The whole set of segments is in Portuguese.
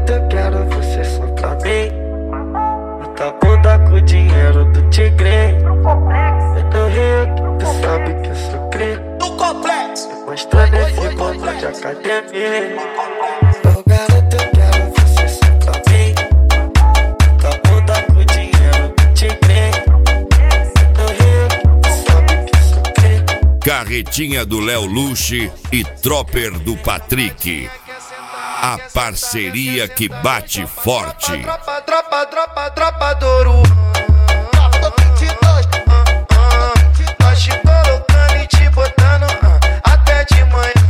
garoto, eu quero você só pra mim. Bota a bunda com o dinheiro do tigre. Eu tô rico, tu sabe que eu sou cri. Do complexo. Mostrando esse botão de academia. Ô garoto, eu quero você só pra mim. Bota a bunda com o dinheiro do tigre. Eu tô rico, tu sabe que eu sou cri. Carretinha do Léo Luche e Tropper do Patrick. A parceria que bate forte. Tropa do Ouro. Nós te colocando e te botando até de manhã.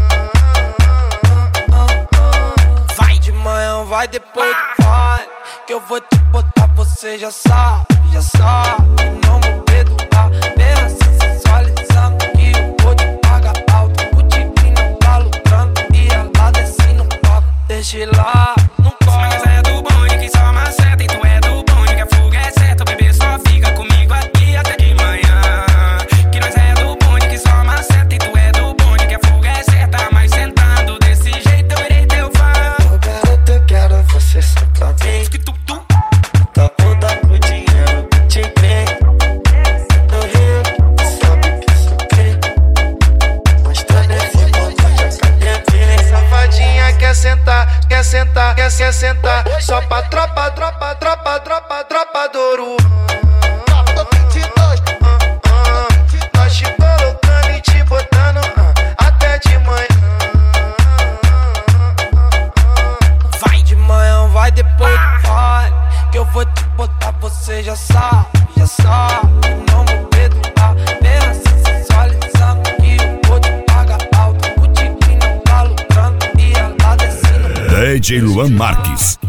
Vai de manhã, vai depois vai. Que eu vou te botar, você já sabe, já sabe. Não vou perdoar, bem assim sensualizando. Que eu vou te pagar alto. O tigre não tá lucrando e ela desce no palco. Deixa lá, não corre. Mas é do bonde que só maceta. E tu é do bonde que a fuga é certa. O bebê só fica comigo aqui até de manhã. Que nós é do bonde que só maceta. E tu é do bonde que a fuga é certa. Mas sentando desse jeito eu irei teu fã. Ô garoto, eu quero você só pra mim. Tá bunda com o dinheiro do tigre. Tô rico, tu sabe que eu sou cri. Mostrando esse botão de academia. Safadinha quer sentar, quer sentar, quer sentar. Só pra tropa do Ouro. Nós te colocando e te botando até de manhã. Vai de manhã, vai depois vai. Que eu vou te botar, você já sabe, já sabe. Não vou perdoar, bem assim sensualizando. Que eu vou te pagar alto. O tigre não tá lucrando e ela desce no DJ Luan Marques.